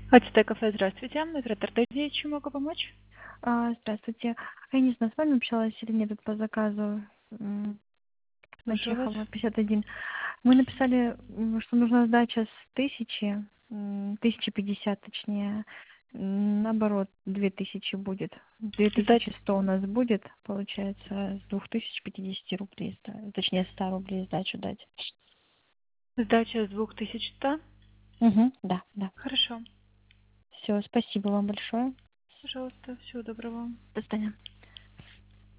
АТТ кафе, здравствуйте. Оператор Т9, чем могу помочь? Здравствуйте. Я не знаю, с вами общалась или нет тут по заказу на Слушаю вас. Чехова 51. Мы написали, что нужна сдача с 1050 точнее. Наоборот, 2000 будет. Сдать, 2100 у нас будет, получается, с 2050 рублей, точнее 100 рублей сдачу дать. сдача с 2100. Угу, да, да. Хорошо. Все, спасибо вам большое. Пожалуйста, всего доброго. До свидания.